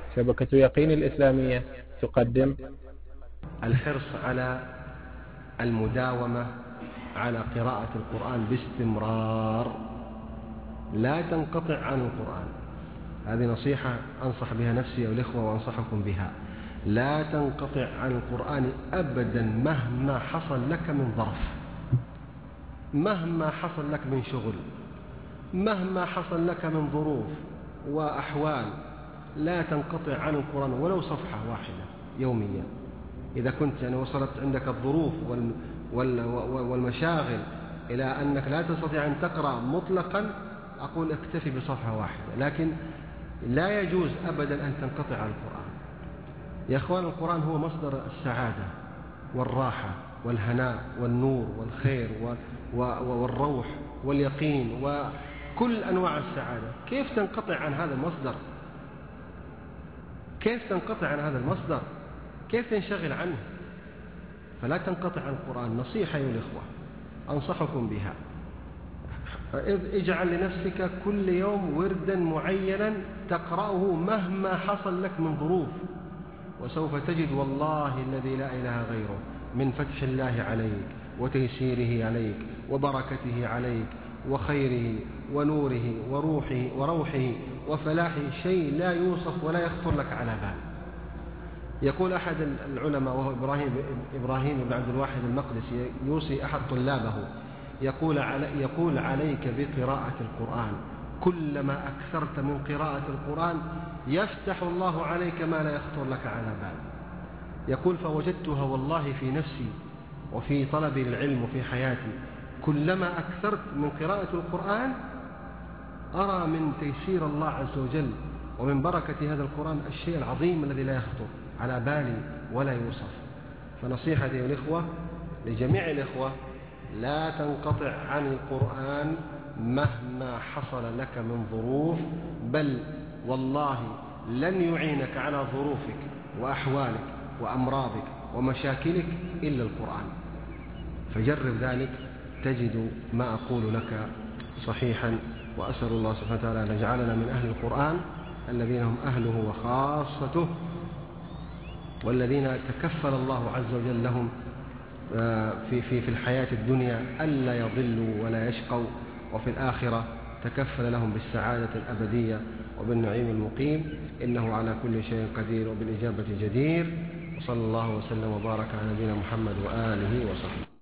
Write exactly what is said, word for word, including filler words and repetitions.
شبكة يقين الإسلامية تقدم الحرص على المداومة على قراءة القرآن باستمرار، لا تنقطع عن القرآن. هذه نصيحة أنصح بها نفسي والإخوة وأنصحكم بها. لا تنقطع عن القرآن أبدا مهما حصل لك من ظرف، مهما حصل لك من شغل، مهما حصل لك من ظروف وأحوال، لا تنقطع عن القرآن ولو صفحة واحدة يوميا. إذا كنت يعني وصلت عندك الظروف والمشاغل إلى أنك لا تستطيع أن تقرأ مطلقا، أقول اكتفي بصفحة واحدة، لكن لا يجوز أبدا أن تنقطع عن القرآن. يا أخوان، القرآن هو مصدر السعادة والراحة والهناء والنور والخير والروح واليقين وكل أنواع السعادة. كيف تنقطع عن هذا المصدر؟ كيف تنقطع عن هذا المصدر؟ كيف تنشغل عنه؟ فلا تنقطع عن القرآن. نصيحة يا الإخوة أنصحكم بها، اجعل لنفسك كل يوم وردا معينا تقرأه مهما حصل لك من ظروف، وسوف تجد والله الذي لا إله غيره من فتح الله عليك وتيسيره عليك وبركته عليك وخيره ونوره وروحه وروحه وفلاحه شيء لا يوصف ولا يخطر لك على بال. يقول أحد العلماء وهو إبراهيم, إبراهيم بن عبد الواحد المقدسي يوصي أحد طلابه، يقول, علي يقول عليك بقراءة القرآن، كلما أكثرت من قراءة القرآن يفتح الله عليك ما لا يخطر لك على بال. يقول فوجدتها والله في نفسي وفي طلب العلم وفي حياتي، كلما أكثرت من قراءة القرآن أرى من تيسير الله عز وجل ومن بركة هذا القرآن الشيء العظيم الذي لا يخطر على بالي ولا يوصف. فنصيحتي يا الإخوة لجميع الإخوة، لا تنقطع عن القرآن مهما حصل لك من ظروف، بل والله لن يعينك على ظروفك وأحوالك وأمراضك ومشاكلك إلا القرآن. فجرب ذلك تجد ما أقول لك صحيحا. وأسأل الله سبحانه وتعالى أن يجعلنا من أهل القرآن الذين هم أهله وخاصته، والذين تكفل الله عز وجل لهم في, في, في الحياة الدنيا ألا يضلوا ولا يشقوا، وفي الآخرة تكفل لهم بالسعادة الأبدية وبالنعيم المقيم، إنه على كل شيء قدير وبالإجابة جدير. وصلى الله وسلم وبارك على نبينا محمد وآله وصحبه.